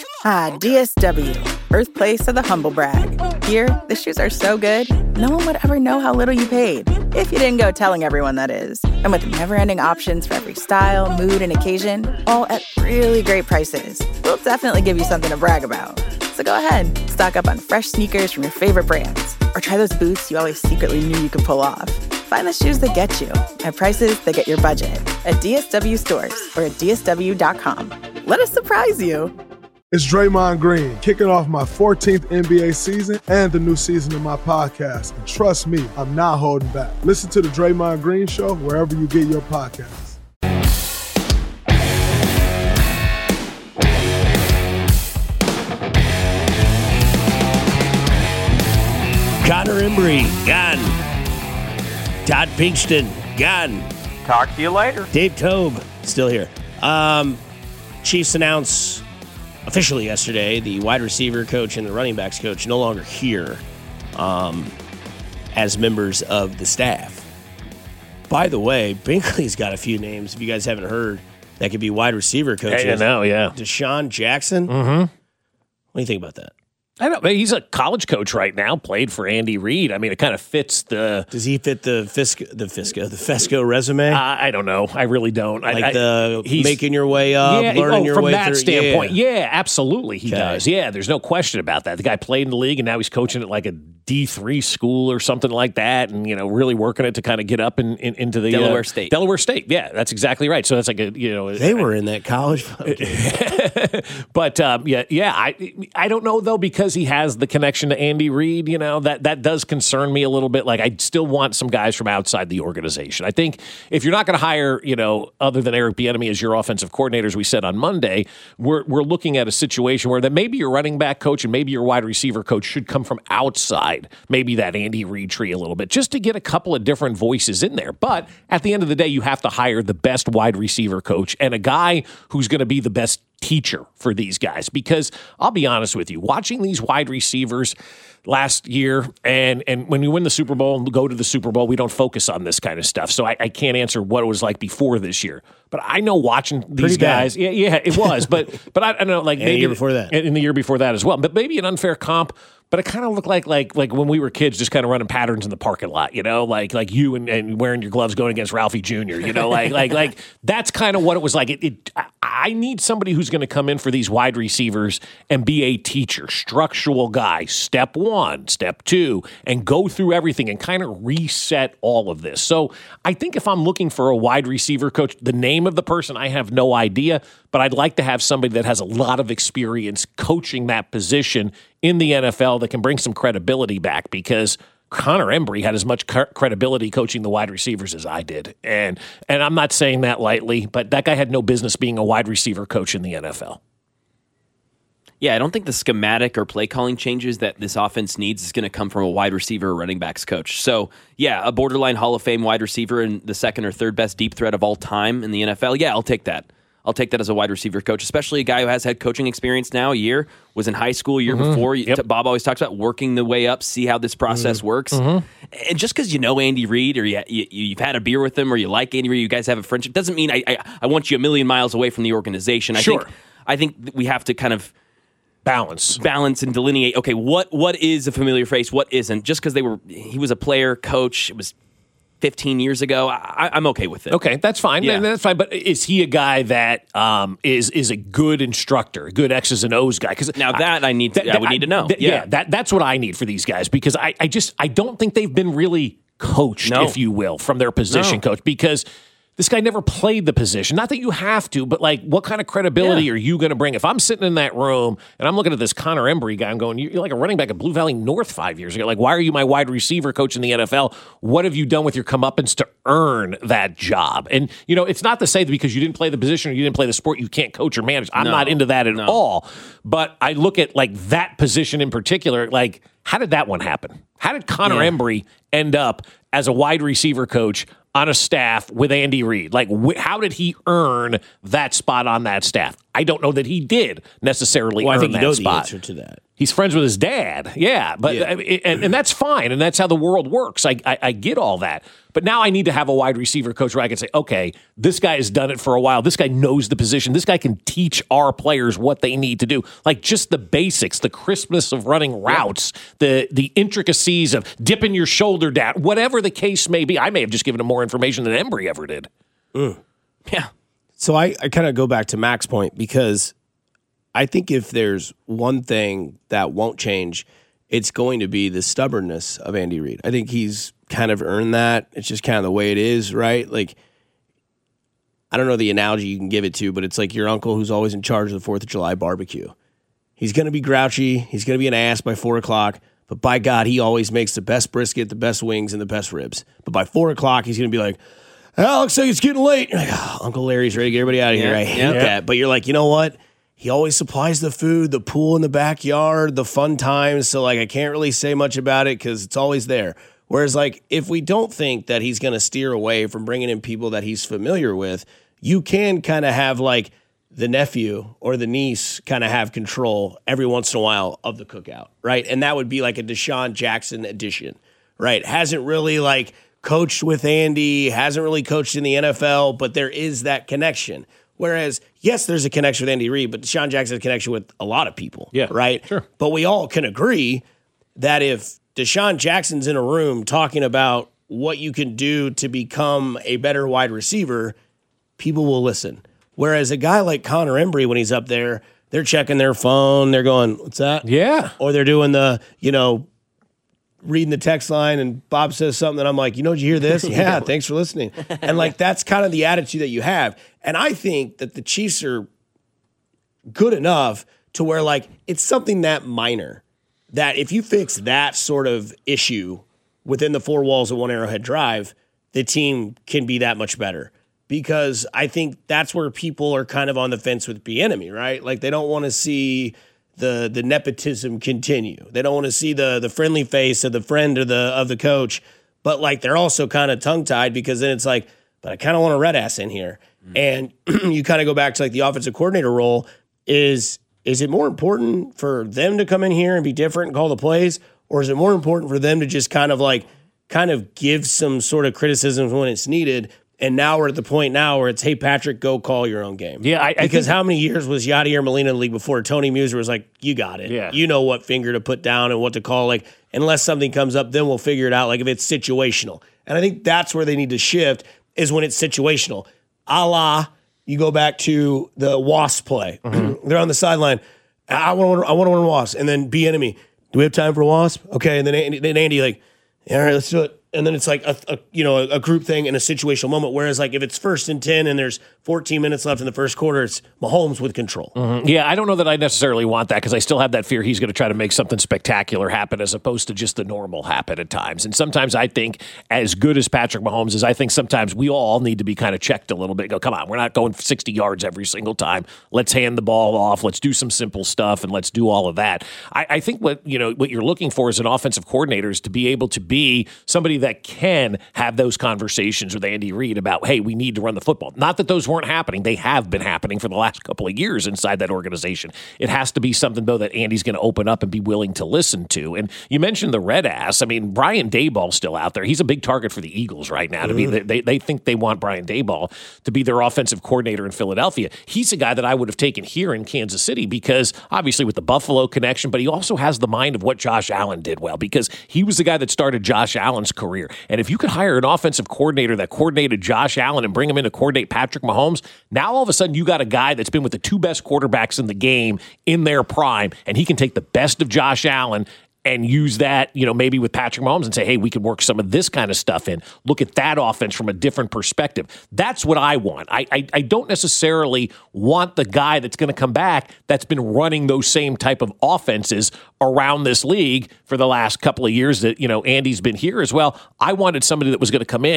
DSW, birthplace of the humble brag. Here, the shoes are so good, no one would ever know how little you paid. If you didn't go telling everyone, that is. And with never-ending options for every style, mood, and occasion, all at really great prices, we'll definitely give you something to brag about. So go ahead, stock up on fresh sneakers from your favorite brands, or try those boots you always secretly knew you could pull off. Find the shoes that get you at prices that get your budget at DSW stores or at DSW.com. Let us surprise you. It's Draymond Green, kicking off my 14th NBA season and the new season of my podcast. And trust me, I'm not holding back. Listen to The Draymond Green Show wherever you get your podcasts. Connor Embry, gone. Todd Pinkston, gone. Talk to you later. Dave Tobe, still here. Chiefs announced officially yesterday the wide receiver coach and the running backs coach no longer here as members of the staff. By the way, Binkley's got a few names, if you guys haven't heard, that could be wide receiver coaches. I know, yeah. Deshaun Jackson. Mm-hmm. What do you think about that? I don't know. He's a college coach right now, played for Andy Reid. I mean, it kind of fits the... Does he fit the Fesco resume? I don't know. I really don't. He's making your way up, learning your way through. From that standpoint, yeah, absolutely he does. Yeah, there's no question about that. The guy played in the league, and now he's coaching at like a D3 school or something like that, and really working it to kind of get up into the Delaware State. Delaware State, yeah, that's exactly right. So that's like they were in that college, but I don't know though, because he has the connection to Andy Reid. That does concern me a little bit. Like, I still want some guys from outside the organization. I think if you're not going to hire other than Eric Bieniemy as your offensive coordinator, as we said on Monday, we're looking at a situation where that maybe your running back coach and maybe your wide receiver coach should come from outside. Maybe that Andy Reid tree a little bit, just to get a couple of different voices in there. But at the end of the day, you have to hire the best wide receiver coach and a guy who's going to be the best teacher for these guys. Because I'll be honest with you, watching these wide receivers last year, and when we win the Super Bowl and go to the Super Bowl, we don't focus on this kind of stuff. So I can't answer what it was like before this year. But I know watching these guys, yeah, it was. But I don't know, like maybe the year before that, and the year before that as well. But maybe an unfair comp. But it kind of looked like when we were kids, just kind of running patterns in the parking lot, like you and wearing your gloves going against Ralphie Jr. Like that's kind of what it was like. I need somebody who's going to come in for these wide receivers and be a teacher, structural guy, step 1, step 2, and go through everything and kind of reset all of this. So I think if I'm looking for a wide receiver coach, the name of the person, I have no idea, but I'd like to have somebody that has a lot of experience coaching that position in the NFL that can bring some credibility back, because Connor Embry had as much credibility coaching the wide receivers as I did. And I'm not saying that lightly, but that guy had no business being a wide receiver coach in the NFL. Yeah, I don't think the schematic or play calling changes that this offense needs is going to come from a wide receiver or running backs coach. So, yeah, a borderline Hall of Fame wide receiver and the second or third best deep threat of all time in the NFL. Yeah, I'll take that. I'll take that as a wide receiver coach, especially a guy who has head coaching experience now, a year, was in high school a year before. Yep. Bob always talks about working the way up, see how this process works. And just because you know Andy Reid or you've had a beer with him or you like Andy Reid, you guys have a friendship, doesn't mean I want you a million miles away from the organization. I think we have to kind of balance and delineate, okay, what is a familiar face, what isn't. Just because he was a player, coach, it was 15 years ago, I'm okay with it. Okay, that's fine. Yeah. That's fine. But is he a guy that is a good instructor, a good X's and O's guy? Because now I would need to know. That's what I need for these guys, because I don't think they've been really coached, if you will, from their position coach, because this guy never played the position. Not that you have to, but like, what kind of credibility are you going to bring? If I'm sitting in that room and I'm looking at this Connor Embry guy, I'm going, you're like a running back at Blue Valley North 5 years ago. Like, why are you my wide receiver coach in the NFL? What have you done with your comeuppance to earn that job? And, it's not to say that because you didn't play the position or you didn't play the sport, you can't coach or manage. I'm not into that at all. But I look at like that position in particular, like, how did that one happen? How did Connor Embry end up as a wide receiver coach on a staff with Andy Reid? Like, how did he earn that spot on that staff? I don't know that he did necessarily earn that spot. I think you know the answer to that. He's friends with his dad. Yeah, but And that's fine, and that's how the world works. I get all that. But now I need to have a wide receiver coach where I can say, okay, this guy has done it for a while. This guy knows the position. This guy can teach our players what they need to do. Like just the basics, the crispness of running routes, the intricacies of dipping your shoulder down, whatever the case may be. I may have just given him more information than Embry ever did. Yeah. So I kind of go back to Mac's point because I think if there's one thing that won't change, it's going to be the stubbornness of Andy Reid. I think he's kind of earned that. It's just kind of the way it is, right? Like, I don't know the analogy you can give it to, but it's like your uncle who's always in charge of the 4th of July barbecue. He's going to be grouchy. He's going to be an ass by 4 o'clock. But by God, he always makes the best brisket, the best wings, and the best ribs. But by 4 o'clock, he's going to be like, oh, looks like it's getting late. Like, oh, Uncle Larry's ready to get everybody out of here. I hate that. But you're like, you know what? He always supplies the food, the pool in the backyard, the fun times. So, like, I can't really say much about it because it's always there. Whereas, like, if we don't think that he's going to steer away from bringing in people that he's familiar with, you can kind of have, like, the nephew or the niece kind of have control every once in a while of the cookout, right? And that would be like a Deshaun Jackson edition, right? Hasn't really, like, coached with Andy, hasn't really coached in the NFL, but there is that connection. Whereas, yes, there's a connection with Andy Reid, but Deshaun Jackson has a connection with a lot of people, right? Sure. But we all can agree that if Deshaun Jackson's in a room talking about what you can do to become a better wide receiver, people will listen. Whereas a guy like Connor Embry, when he's up there, they're checking their phone, they're going, what's that? Yeah. Or they're doing the, reading the text line and Bob says something and I'm like, did you hear this? Yeah, thanks for listening. And like, that's kind of the attitude that you have. And I think that the Chiefs are good enough to where like, it's something that minor that if you fix that sort of issue within the 4 walls of One Arrowhead Drive, the team can be that much better. Because I think that's where people are kind of on the fence with Bieniemy, right? Like they don't want to see the nepotism continue. They don't want to see the friendly face of the friend of the coach, but like they're also kind of tongue-tied because then it's like, but I kind of want a red ass in here. And you kind of go back to like the offensive coordinator role. Is it more important for them to come in here and be different and call the plays, or is it more important for them to just kind of give some sort of criticisms when it's needed? And now we're at the point now where it's, hey, Patrick, go call your own game. Yeah, because how many years was Yadier Molina in the league before Tony Muser was like, you got it. Yeah. You know what finger to put down and what to call. Like, unless something comes up, then we'll figure it out. Like if it's situational. And I think that's where they need to shift is when it's situational. A la, you go back to the Wasp play. Mm-hmm. They're on the sideline. I want to run Wasp. And then Bieniemy, do we have time for Wasp? Okay. And then Andy like, all right, let's do it. And then it's like a group thing in a situational moment. Whereas like if it's 1st and 10 and there's 14 minutes left in the first quarter, it's Mahomes with control. Mm-hmm. Yeah, I don't know that I necessarily want that because I still have that fear he's going to try to make something spectacular happen as opposed to just the normal happen at times. And sometimes I think as good as Patrick Mahomes is, I think sometimes we all need to be kind of checked a little bit. Go, come on, we're not going 60 yards every single time. Let's hand the ball off. Let's do some simple stuff and let's do all of that. I think what you're looking for as an offensive coordinator is to be able to be somebody that can have those conversations with Andy Reid about, hey, we need to run the football. Not that those weren't happening. They have been happening for the last couple of years inside that organization. It has to be something, though, that Andy's going to open up and be willing to listen to. And you mentioned the red ass. I mean, Brian Daboll's still out there. He's a big target for the Eagles right now. To be, they think they want Brian Daboll to be their offensive coordinator in Philadelphia. He's a guy that I would have taken here in Kansas City because, obviously, with the Buffalo connection, but he also has the mind of what Josh Allen did well because he was the guy that started Josh Allen's career. And if you could hire an offensive coordinator that coordinated Josh Allen and bring him in to coordinate Patrick Mahomes, now all of a sudden you got a guy that's been with the 2 best quarterbacks in the game in their prime, and he can take the best of Josh Allen and use that, maybe with Patrick Mahomes and say, hey, we could work some of this kind of stuff in. Look at that offense from a different perspective. That's what I want. I don't necessarily want the guy that's going to come back that's been running those same type of offenses around this league for the last couple of years that, Andy's been here as well. I wanted somebody that was going to come in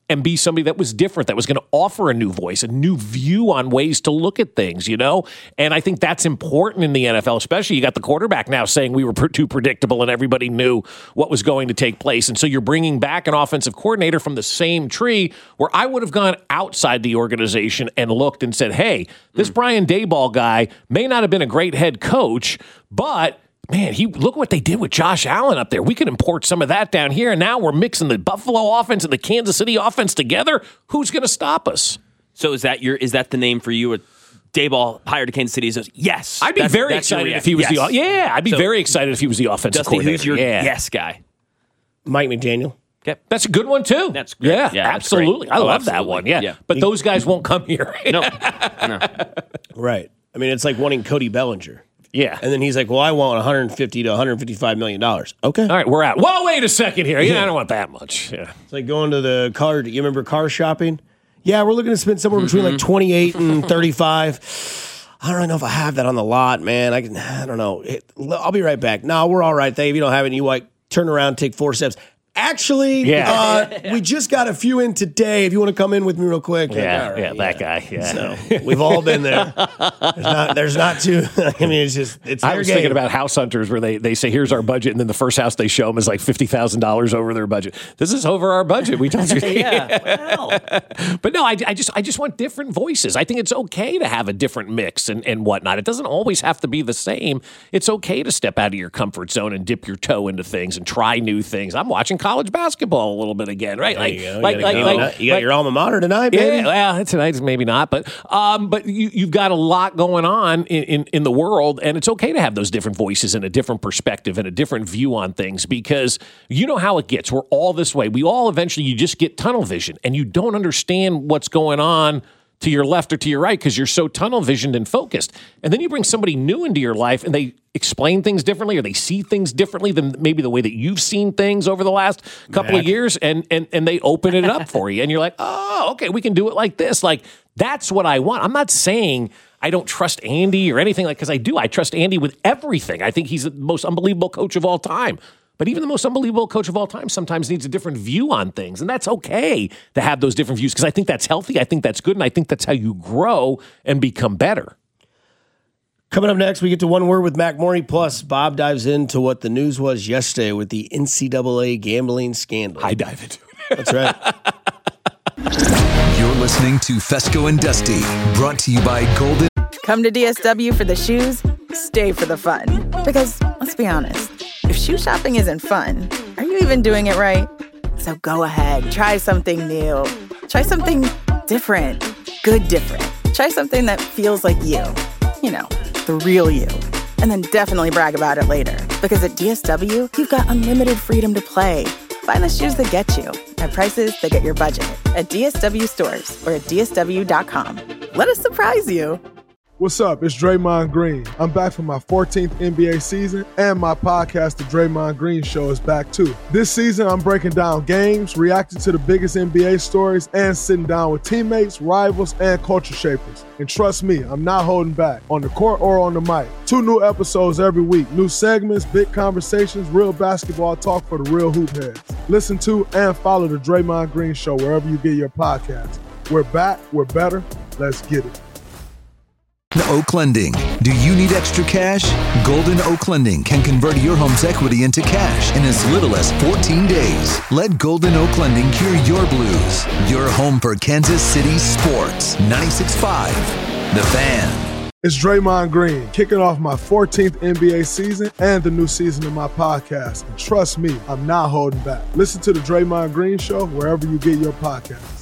and be somebody that was different, that was going to offer a new voice, a new view on ways to look at things, And I think that's important in the NFL, especially you got the quarterback now saying we were too predictable and everybody knew what was going to take place. And so you're bringing back an offensive coordinator from the same tree where I would have gone outside the organization and looked and said, hey, this Brian Daboll guy may not have been a great head coach, but man, look what they did with Josh Allen up there. We could import some of that down here, and now we're mixing the Buffalo offense and the Kansas City offense together. Who's going to stop us? So is that the name for you? Daboll hired to Kansas City. Says yes. I'd be very excited if he was I'd be very excited if he was the offensive coordinator. Who's your yes guy? Mike McDaniel. Okay. That's a good one too. That's great. Yeah, absolutely. I love that one. Yeah. But those guys won't come here. No. Right. I mean, it's like wanting Cody Bellinger. Yeah. And then he's like, well, I want $150 to $155 million. Okay. All right, we're out. Whoa, wait a second here. Yeah, I don't want that much. Yeah. It's like going to the car. You remember car shopping? Yeah, we're looking to spend somewhere between like 28 and 35. I don't really know if I have that on the lot, man. I don't know. I'll be right back. No, we're all right. If you don't have it, you like turn around, take 4 steps. Actually, we just got a few in today. If you want to come in with me real quick. That guy. Yeah. So we've all been there. There's not too. I mean, it's. I was thinking about House Hunters where they say, here's our budget. And then the first house they show them is like $50,000 over their budget. This is over our budget. We told you. But no, I just want different voices. I think it's okay to have a different mix and whatnot. It doesn't always have to be the same. It's okay to step out of your comfort zone and dip your toe into things and try new things. I'm watching college basketball a little bit again, right? You got your alma mater tonight, baby. Yeah, well, tonight's maybe not, but you've got a lot going on in the world, and it's okay to have those different voices and a different perspective and a different view on things because you know how it gets. We're all this way. We all eventually, you just get tunnel vision, and you don't understand what's going on to your left or to your right because you're so tunnel visioned and focused. And then you bring somebody new into your life and they explain things differently or they see things differently than maybe the way that you've seen things over the last couple of years and they open it up for you. And you're like, oh, okay, we can do it like this. Like, that's what I want. I'm not saying I don't trust Andy or anything because I do. I trust Andy with everything. I think he's the most unbelievable coach of all time. But even the most unbelievable coach of all time sometimes needs a different view on things. And that's okay to have those different views because I think that's healthy. I think that's good. And I think that's how you grow and become better. Coming up next, we get to One Word with Mac Morey. Plus, Bob dives into what the news was yesterday with the NCAA gambling scandal. I dive into it. That's right. You're listening to Fesco and Dusty, brought to you by Golden. Come to DSW for the shoes, stay for the fun. Because, let's be honest, if shoe shopping isn't fun, are you even doing it right? So go ahead, try something new. Try something different. Good different. Try something that feels like you. You know, the real you. And then definitely brag about it later. Because at DSW, you've got unlimited freedom to play. Find the shoes that get you at prices that get your budget at DSW stores or at DSW.com. Let us surprise you. What's up? It's Draymond Green. I'm back for my 14th NBA season, and my podcast, The Draymond Green Show, is back too. This season, I'm breaking down games, reacting to the biggest NBA stories, and sitting down with teammates, rivals, and culture shapers. And trust me, I'm not holding back, on the court or on the mic. 2 new episodes every week, new segments, big conversations, real basketball talk for the real hoop heads. Listen to and follow The Draymond Green Show wherever you get your podcasts. We're back, we're better, let's get it. Oak Lending. Do you need extra cash? Golden Oak Lending can convert your home's equity into cash in as little as 14 days. Let Golden Oak Lending cure your blues. Your home for Kansas City sports. 96.5 The Fan. It's Draymond Green, kicking off my 14th NBA season and the new season of my podcast. And trust me, I'm not holding back. Listen to The Draymond Green Show wherever you get your podcast.